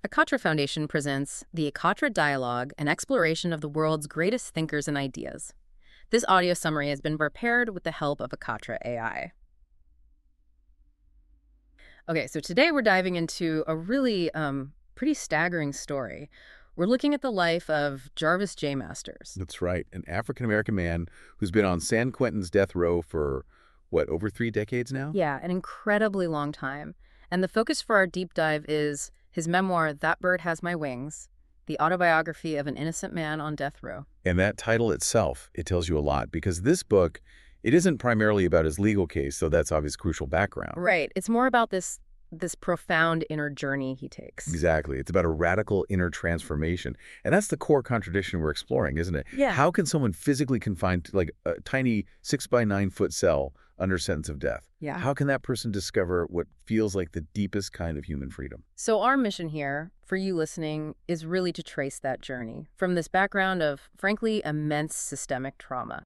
Ekatra Foundation presents the Ekatra Dialogue, an exploration of the world's greatest thinkers and ideas. This audio summary has been prepared with the help of Ekatra AI. Okay, so today we're diving into a really pretty staggering story. We're looking at the life of Jarvis J. Masters. That's right. An African-American man who's been on San Quentin's death row for, what, over 3 decades now? Yeah, an incredibly long time. And the focus for our deep dive is his memoir, That Bird Has My Wings, the autobiography of an innocent man on death row. And that title itself, it tells you a lot, because this book, it isn't primarily about his legal case, so that's obvious crucial background. Right. It's more about this profound inner journey he takes. Exactly. It's about a radical inner transformation. And that's the core contradiction we're exploring, isn't it? Yeah. How can someone physically confined to like a tiny 6 by 9 foot cell under sentence of death? Yeah. How can that person discover what feels like the deepest kind of human freedom? So our mission here, for you listening, is really to trace that journey from this background of, frankly, immense systemic trauma.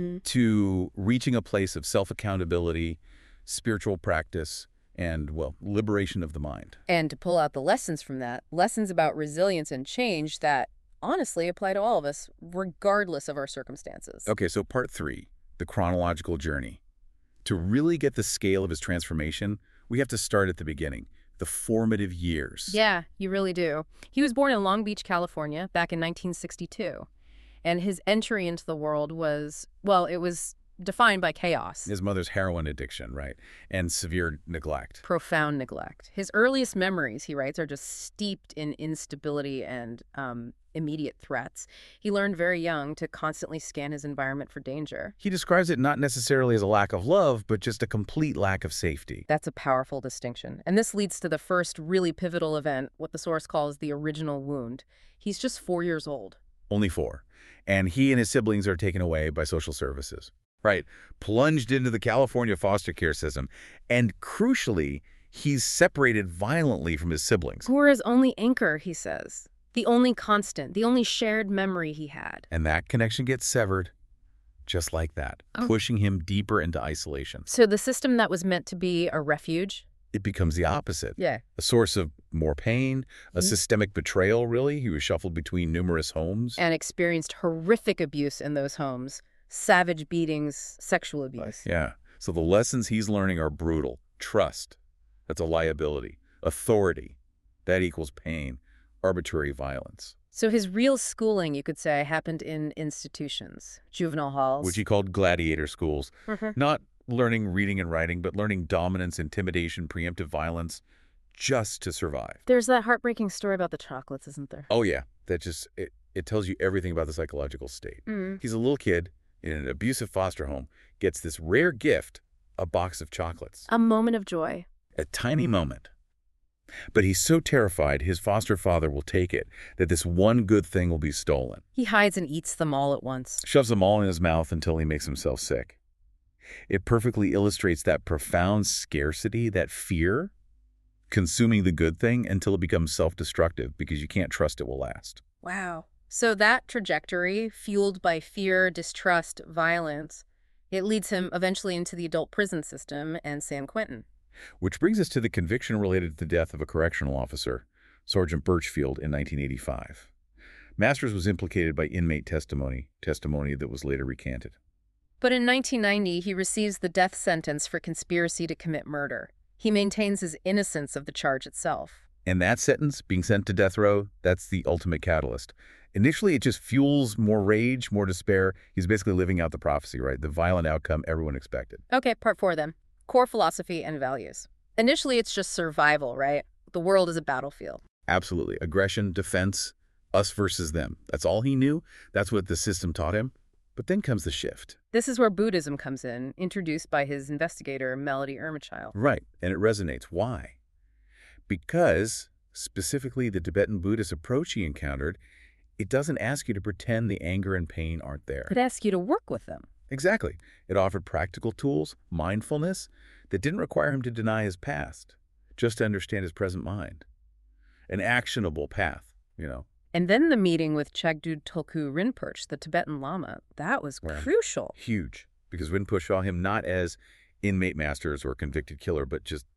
To reaching a place of self-accountability, spiritual practice, and, well, liberation of the mind. And to pull out the lessons from that, lessons about resilience and change that honestly apply to all of us, regardless of our circumstances. Okay, so part 3, the chronological journey. To really get the scale of his transformation, we have to start at the beginning, the formative years. Yeah, you really do. He was born in Long Beach, California, back in 1962. And his entry into the world was, well, it was defined by chaos. His mother's heroin addiction, right? And severe neglect. Profound neglect. His earliest memories, he writes, are just steeped in instability and immediate threats. He learned very young to constantly scan his environment for danger. He describes it not necessarily as a lack of love, but just a complete lack of safety. That's a powerful distinction. And this leads to the first really pivotal event, what the source calls the original wound. He's just 4 years old. Only 4. And he and his siblings are taken away by social services. Right. Plunged into the California foster care system. And crucially, he's separated violently from his siblings. Who were his only anchor, he says. The only constant, the only shared memory he had. And that connection gets severed just like that, pushing him deeper into isolation. So the system that was meant to be a refuge? It becomes the opposite. Yeah. A source of more pain, a systemic betrayal, really. He was shuffled between numerous homes. And experienced horrific abuse in those homes. Savage beatings, sexual abuse. Yeah. So the lessons he's learning are brutal. Trust, that's a liability. Authority, that equals pain. Arbitrary violence. So his real schooling, you could say, happened in institutions, juvenile halls. Which he called gladiator schools. Not learning reading and writing, but learning dominance, intimidation, preemptive violence, just to survive. There's that heartbreaking story about the chocolates, isn't there? Oh, yeah. That just, it tells you everything about the psychological state. He's a little kid in an abusive foster home, gets this rare gift, a box of chocolates. A moment of joy. A tiny moment. But he's so terrified his foster father will take it that this one good thing will be stolen. He hides and eats them all at once. Shoves them all in his mouth until he makes himself sick. It perfectly illustrates that profound scarcity, that fear, consuming the good thing until it becomes self-destructive because you can't trust it will last. Wow. So that trajectory, fueled by fear, distrust, violence, it leads him eventually into the adult prison system and San Quentin. Which brings us to the conviction related to the death of a correctional officer, Sergeant Birchfield, in 1985. Masters was implicated by inmate testimony that was later recanted. But in 1990, he receives the death sentence for conspiracy to commit murder. He maintains his innocence of the charge itself. And that sentence, being sent to death row, that's the ultimate catalyst. Initially, it just fuels more rage, more despair. He's basically living out the prophecy, right? The violent outcome everyone expected. Okay, part 4 then. Core philosophy and values. Initially, it's just survival, right? The world is a battlefield. Absolutely. Aggression, defense, us versus them. That's all he knew. That's what the system taught him. But then comes the shift. This is where Buddhism comes in, introduced by his investigator, Melody Ermachild. Right, and it resonates. Why? Because, specifically the Tibetan Buddhist approach he encountered, it doesn't ask you to pretend the anger and pain aren't there. It asks you to work with them. Exactly. It offered practical tools, mindfulness, that didn't require him to deny his past, just to understand his present mind. An actionable path, you know. And then the meeting with Chagdud Tulku Rinpoche, the Tibetan Lama, that was crucial. Huge, because Rinpoche saw him not as inmate Masters or convicted killer, but just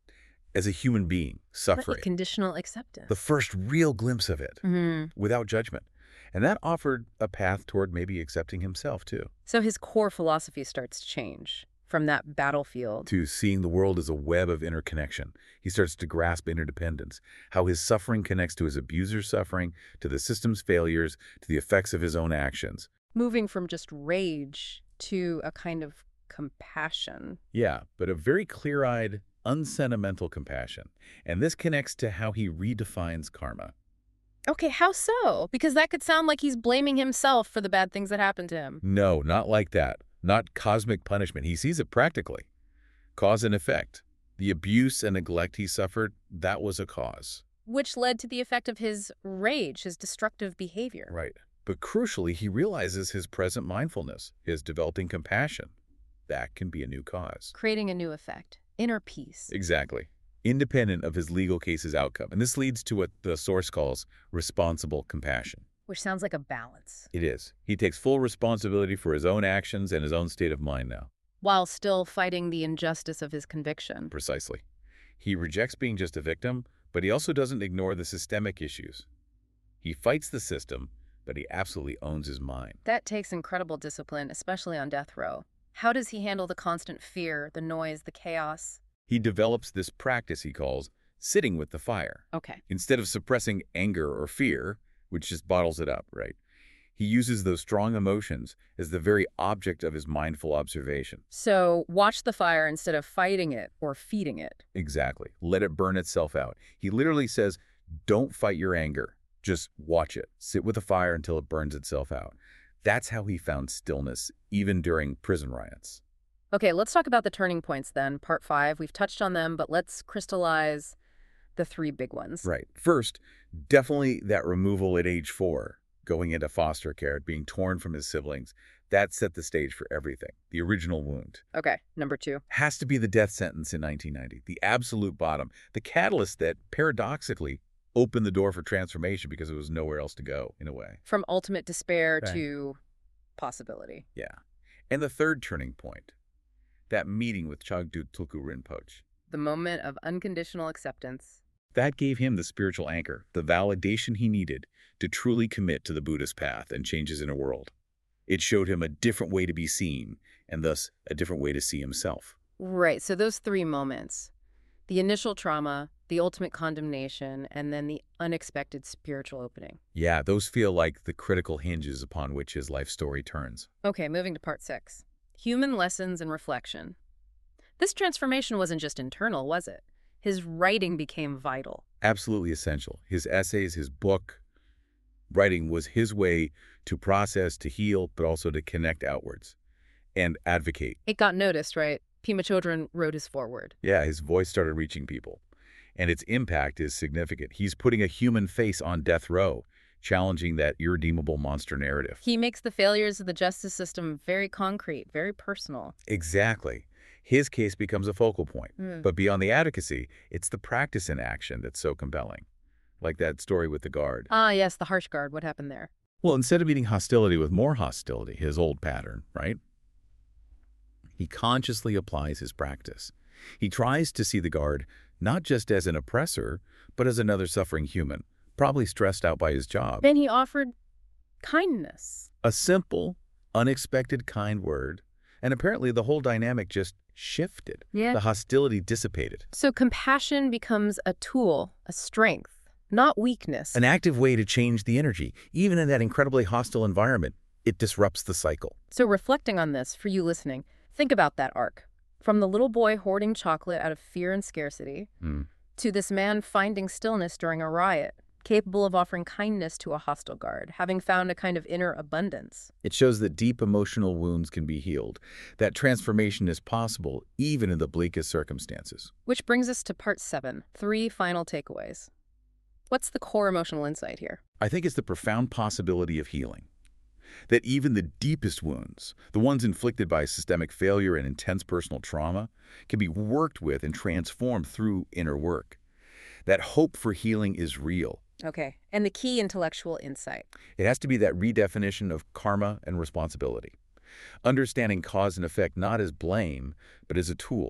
as a human being, Like suffering. conditional acceptance. The first real glimpse of it, without judgment. And that offered a path toward maybe accepting himself, too. So his core philosophy starts to change from that battlefield. To seeing the world as a web of interconnection. He starts to grasp interdependence, how his suffering connects to his abuser's suffering, to the system's failures, to the effects of his own actions. Moving from just rage to a kind of compassion. Yeah, but a very clear-eyed, unsentimental compassion. And this connects to how he redefines karma. Okay, how so? Because that could sound like he's blaming himself for the bad things that happened to him. No, not like that. Not cosmic punishment. He sees it practically. Cause and effect. The abuse and neglect he suffered, that was a cause. Which led to the effect of his rage, his destructive behavior. Right. But crucially, he realizes his present mindfulness, his developing compassion. That can be a new cause. Creating a new effect. Inner peace. Exactly. Independent of his legal case's outcome. And this leads to what the source calls responsible compassion. Which sounds like a balance. It is. He takes full responsibility for his own actions and his own state of mind now. While still fighting the injustice of his conviction. Precisely. He rejects being just a victim, but he also doesn't ignore the systemic issues. He fights the system, but he absolutely owns his mind. That takes incredible discipline, especially on death row. How does he handle the constant fear, the noise, the chaos? He develops this practice he calls sitting with the fire. Okay. Instead of suppressing anger or fear, which just bottles it up, right? He uses those strong emotions as the very object of his mindful observation. So watch the fire instead of fighting it or feeding it. Exactly. Let it burn itself out. He literally says, don't fight your anger. Just watch it. Sit with the fire until it burns itself out. That's how he found stillness, even during prison riots. Okay, let's talk about the turning points then. Part 5, we've touched on them, but let's crystallize the 3 big ones. Right. First, definitely that removal at age 4, going into foster care, being torn from his siblings, that set the stage for everything. The original wound. Okay, number 2. Has to be the death sentence in 1990, the absolute bottom, the catalyst that, paradoxically, opened the door for transformation because there was nowhere else to go, in a way. From ultimate despair Right. to possibility. Yeah. And the third turning point, that meeting with Chagdu Tulku Rinpoche. The moment of unconditional acceptance. That gave him the spiritual anchor, the validation he needed to truly commit to the Buddhist path and change his inner world. It showed him a different way to be seen, and thus a different way to see himself. Right, so those 3 moments. The initial trauma, the ultimate condemnation, and then the unexpected spiritual opening. Yeah, those feel like the critical hinges upon which his life story turns. Okay, moving to part 6. Human lessons and reflection. This transformation wasn't just internal, was it? His writing became vital. Absolutely essential. His essays, his book, writing was his way to process, to heal, but also to connect outwards and advocate. It got noticed, right? Pema Chodron wrote his foreword. Yeah, his voice started reaching people, and its impact is significant. He's putting a human face on death row, challenging that irredeemable monster narrative. He makes the failures of the justice system very concrete, very personal. Exactly. His case becomes a focal point. Mm. But beyond the advocacy, it's the practice in action that's so compelling. Like that story with the guard. Ah, yes, the harsh guard. What happened there? Well, instead of meeting hostility with more hostility, his old pattern, right? He consciously applies his practice. He tries to see the guard not just as an oppressor, but as another suffering human, probably stressed out by his job. Then he offered kindness. A simple, unexpected kind word, and apparently the whole dynamic just shifted. Yeah. The hostility dissipated. So compassion becomes a tool, a strength, not weakness. An active way to change the energy. Even in that incredibly hostile environment, it disrupts the cycle. So reflecting on this, for you listening, think about that arc. From the little boy hoarding chocolate out of fear and scarcity, to this man finding stillness during a riot, capable of offering kindness to a hostile guard, having found a kind of inner abundance. It shows that deep emotional wounds can be healed, that transformation is possible even in the bleakest circumstances. Which brings us to part 7, 3 final takeaways. What's the core emotional insight here? I think it's the profound possibility of healing. That even the deepest wounds, the ones inflicted by systemic failure and intense personal trauma, can be worked with and transformed through inner work. That hope for healing is real. Okay, and the key intellectual insight. It has to be that redefinition of karma and responsibility. Understanding cause and effect not as blame, but as a tool.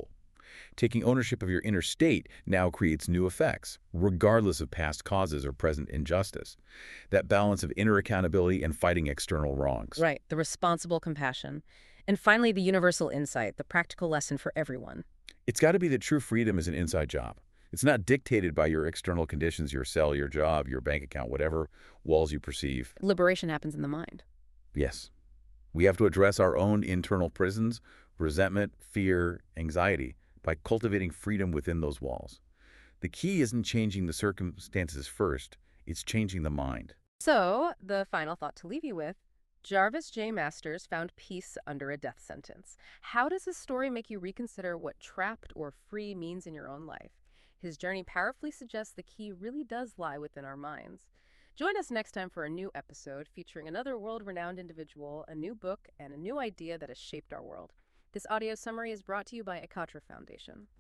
Taking ownership of your inner state now creates new effects, regardless of past causes or present injustice. That balance of inner accountability and fighting external wrongs. Right, the responsible compassion. And finally, the universal insight, the practical lesson for everyone. It's got to be that true freedom is an inside job. It's not dictated by your external conditions, your cell, your job, your bank account, whatever walls you perceive. Liberation happens in the mind. Yes. We have to address our own internal prisons, resentment, fear, anxiety, by cultivating freedom within those walls. The key isn't changing the circumstances first, it's changing the mind. So, the final thought to leave you with, Jarvis J. Masters found peace under a death sentence. How does his story make you reconsider what trapped or free means in your own life? His journey powerfully suggests the key really does lie within our minds. Join us next time for a new episode featuring another world-renowned individual, a new book, and a new idea that has shaped our world. This audio summary is brought to you by Ekatra Foundation.